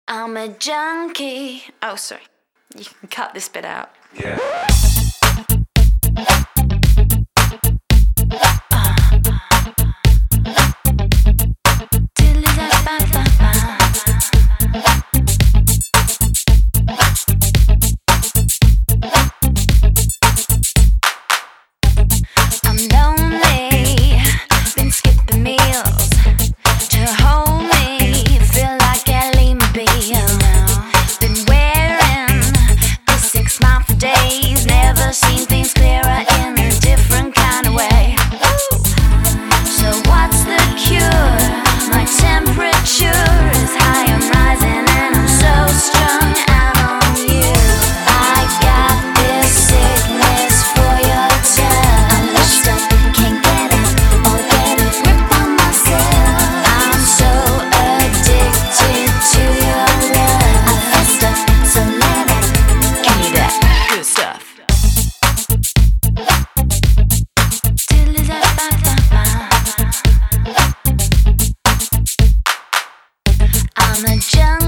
I'm a junkie. Oh, sorry. You can cut this bit out. Yeah. I'm lonely, been skipping meals to hold me, feel like Ellie McBeal. Been wearing this 6 smile for days, never seen things clearer in a different kind of way. So what's the cure? My temperature is high, I'm rising and I'm so strung out on you. I got this sickness for your touch. I'm lost up, can't get it or get a grip on myself. I'm so addicted to your love. I fessed up, so let it. Give me that good stuff. I'm a junkie.